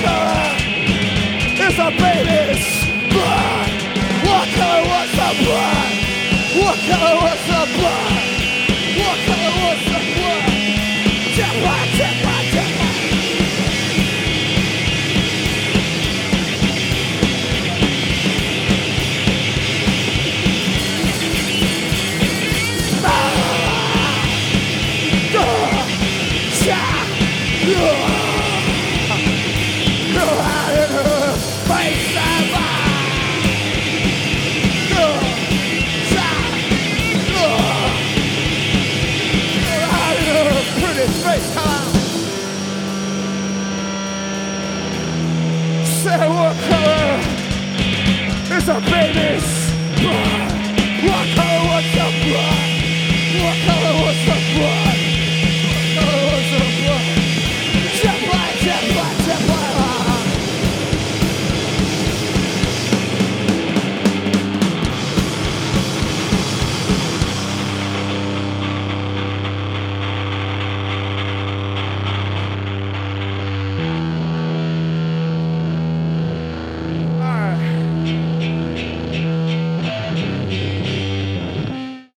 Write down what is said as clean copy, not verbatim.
color is a baby's blood? What color was the blood? What color was the blood? What color was the blood? Tempa, tempa, tempa. Say what color is a baby's blood?